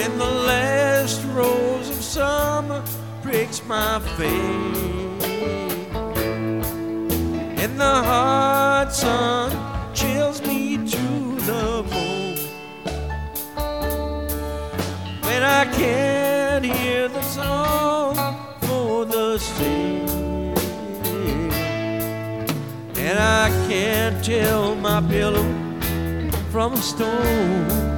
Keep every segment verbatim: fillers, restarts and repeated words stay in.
when the last rose of summer breaks my face, and the hot sun chills me to the bone, when I can't hear the song for the sea, and I can't tell my pillow from a stone.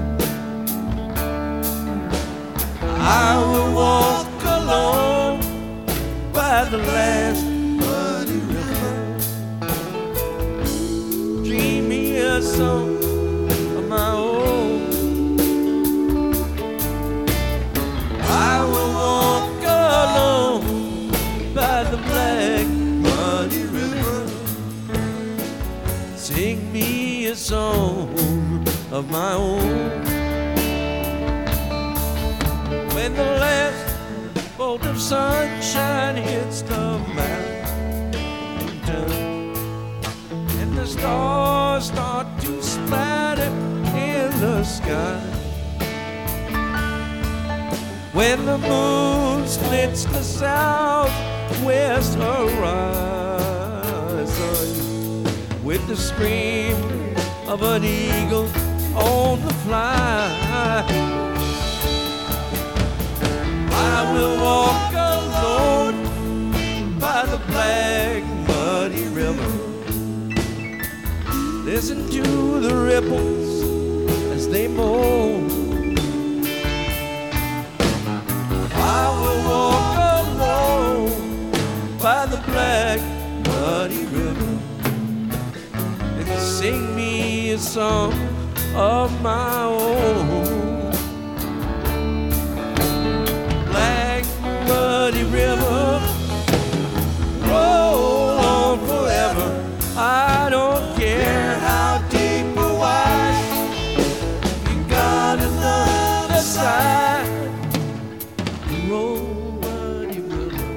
I will walk alone by the last muddy river, dream me a song of my own. I will walk alone by the black muddy river, sing me a song of my own. When the last bolt of sunshine hits the mountain and the stars start to splatter in the sky, when the moon splits the southwest horizon with the scream of an eagle on the fly, I will walk alone by the black muddy river, listen to the ripples as they moan. I will walk alone by the black muddy river and sing me a song of my own. Muddy river, roll on forever. I don't care how deep or wide, you got another side. Roll, muddy river,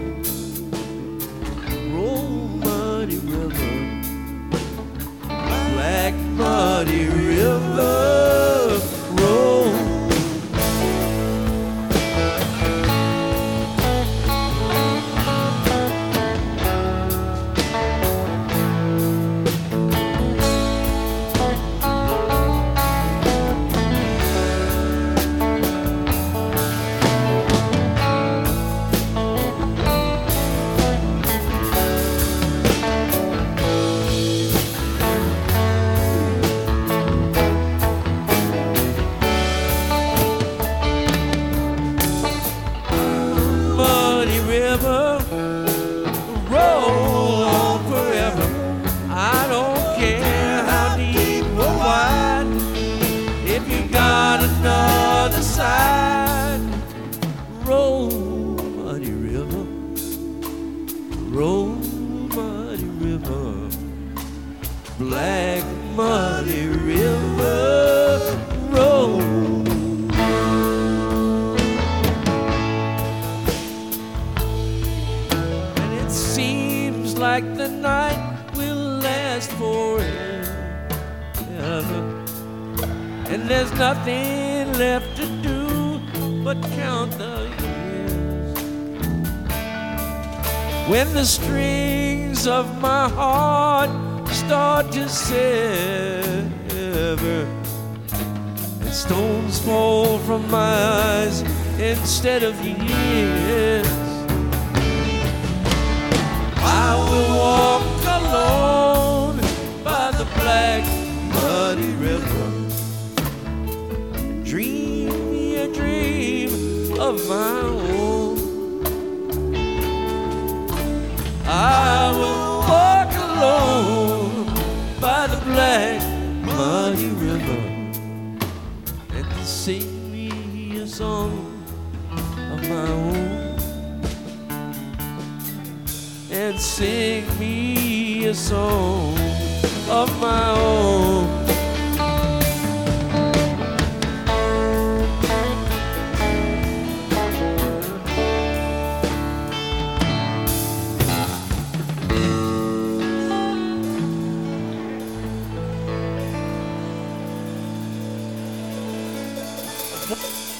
roll, muddy river, black muddy river, roll. Roll on forever. I don't care how deep or wide, if you got another side. Roll, muddy river, roll, muddy river, black muddy river, roll. Seems like the night will last forever, and there's nothing left to do but count the years. When the strings of my heart start to sever, and stones fall from my eyes instead of years, I will walk alone by the black muddy river, dream me a dream of my own. I will walk alone by the black muddy river and sing me a song of my own. And sing me a song of my own. What?